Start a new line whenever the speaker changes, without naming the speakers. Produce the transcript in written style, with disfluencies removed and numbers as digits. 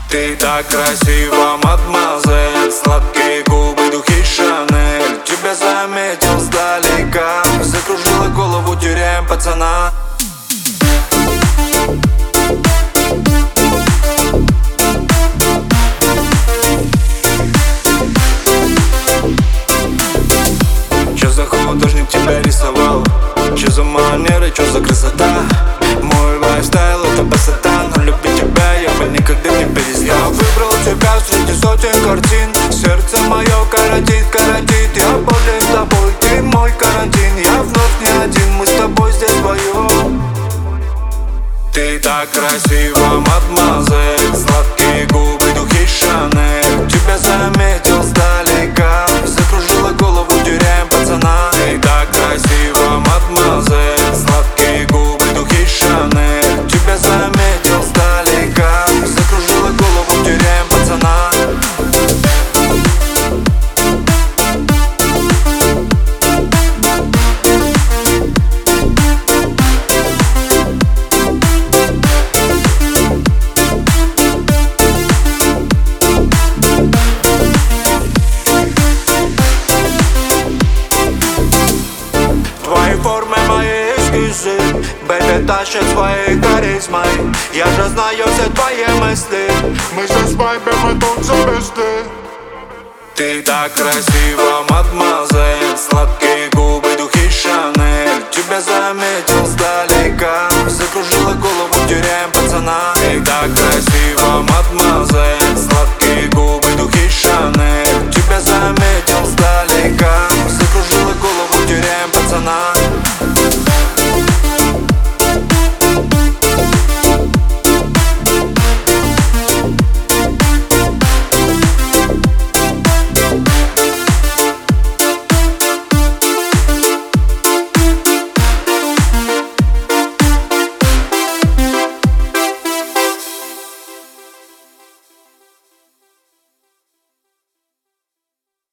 Ты так красива, мадемуазель, сладкие губы, духи Шанель. Тебя заметил сдалека, закружила голову, теряем пацана. Чё за художник тебя рисовал? Чё за манеры, чё за красота? Мой лайфстайл это красота, но любить тебя я бы никогда не перестал. Я выбрал тебя среди сотен картин, сердце мое каратит, каратит. Я болен тобой, ты мой карантин. Я вновь не один, мы с тобой здесь вдвоем. Ты так красива, мадемуазель, сладкие губы, духи Шанель. Тебя заметил сдалека, закружила голову, теряем пацана. Ты так красива, мадемуазель, сладкие губы, духи Шанель. Тебя заметил сдалека, закружила голову, теряем пацана. Формы мои эскизы, бэби, тащит своей харизмой. Я же знаю все твои мысли, мы же с вайбом, мы тут зависты. Ты так красива, мадемуазель, сладкие губы, духи Шанель. Тебя заметил сдалека, закружила голову, теряем пацана. Ты так красива, мадемуазель.